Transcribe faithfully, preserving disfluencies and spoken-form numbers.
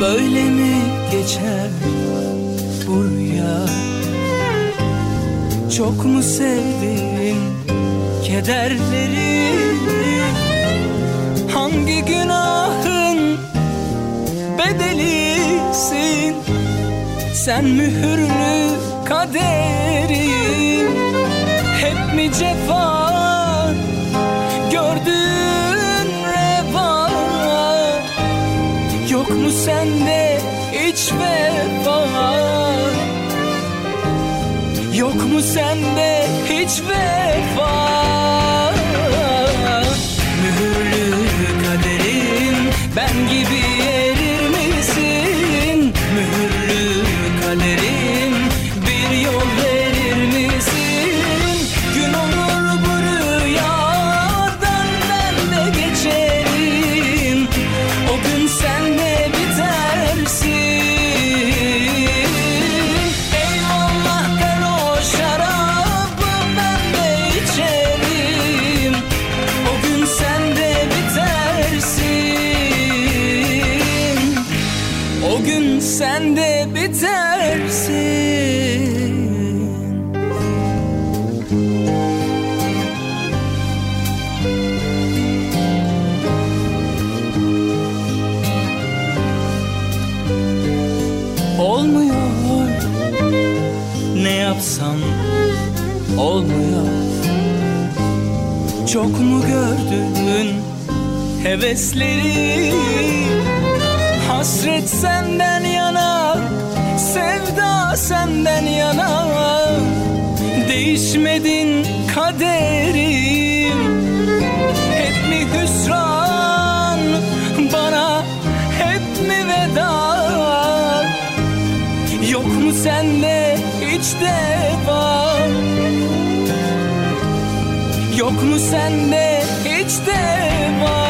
Böyle mi geçer bu rüya? Çok mu sevdin kederleri? Hangi günahın bedelisin? Sen mühürlü kaderim. Hep mi cefa gördün reva? Yok mu sende hiç vefa? Yok mu sende hiç vefa? Mühürlü kaderim, ben gibi erir misin? Mühürlü kaderim, bir yol verir misin? Gün olur bu rüyadan ben de geçerim. O gün sen de bitersin. Eyvallah der o şarabı ben de içerim. O gün sen de bitersin. O gün sen de bitersin. Olmuyor, ne yapsam olmuyor. Çok mu gördün hevesleri? Hasret senden yana, sevda senden yana. Değişmedin kaderim. Hep mi hüsran bana, hep mi veda? Yok mu sende hiç deva? Yok mu sende hiç deva?